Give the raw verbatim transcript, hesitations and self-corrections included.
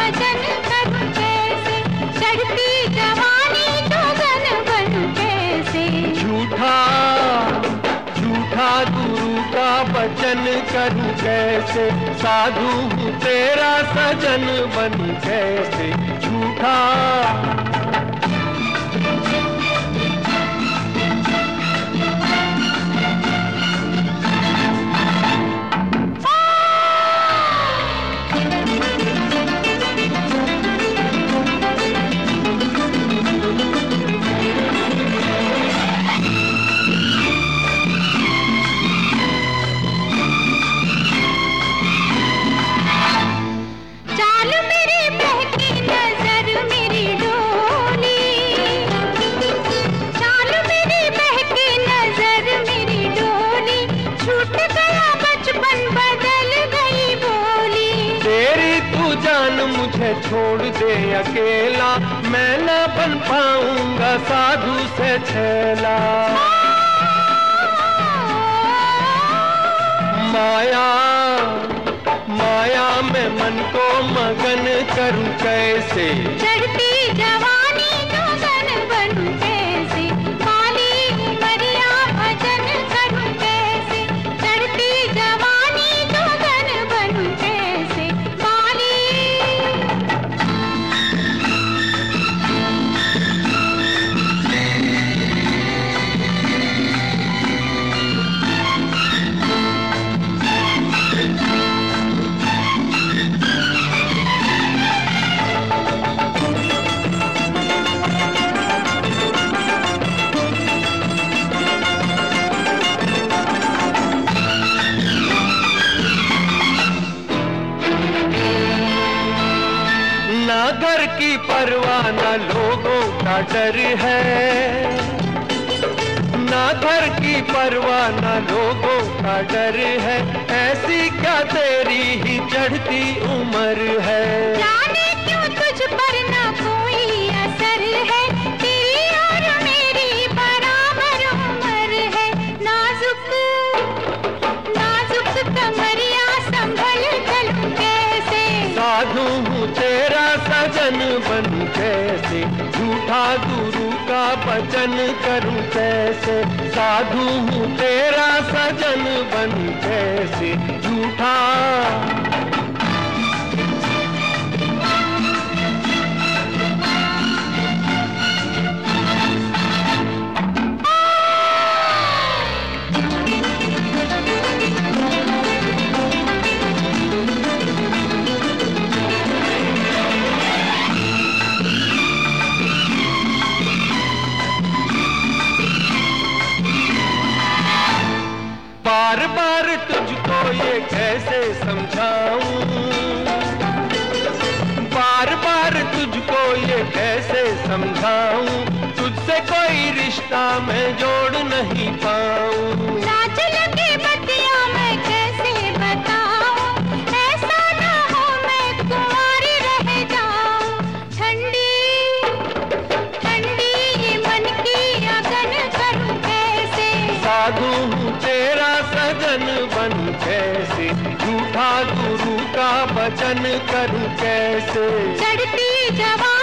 भजन करूं कैसे, चढ़ती जवानी जोगन बनूं कैसे। झूठा झूठा गुरु का वचन करूं कैसे, साधु हूँ तेरा सजन बनूं कैसे। झूठा मुझे छोड़ दे अकेला, मैं न बन पाऊंगा साधु से चेला। माया माया में मन को मगन करूं कैसे, चढ़ती जवानी जोगन बनूं कैसे। काली उमरिया भजन करूं कैसे, चढ़ती जवानी जोगन बनूं कैसे। काली ना घर की परवाह ना लोगों का डर है, ना घर की परवाह ना लोगों का डर है। ऐसी क्या तेरी ही चढ़ती उम्र है, जाने क्यों तुझ पर ना कोई असर है। तेरी और मेरी बराबर उम्र है। नाजुक नाजुक कमरिया संभल चलूं कैसे, साधु हूँ तेरा सजन बनूं कैसे। झूठा गुरु का वचन करूं कैसे, साधु हूँ तेरा सजन बनूं कैसे। झूठा बार बार तुझको ये कैसे समझाऊं, बार बार तुझको ये कैसे समझाऊं। तुझसे कोई रिश्ता मैं जोड़ नहीं पाऊं। लाज लगे बतिया मैं कैसे बताऊं, ऐसा ना हो मैं कुंवारी रह जाऊं। ठंडी ठंडी ये मन की अगन करूं कैसे, साधु हूँ तेरा सजन बनूं कैसे। झूठा गुरु का वचन करूं कैसे, चढ़ती जवानी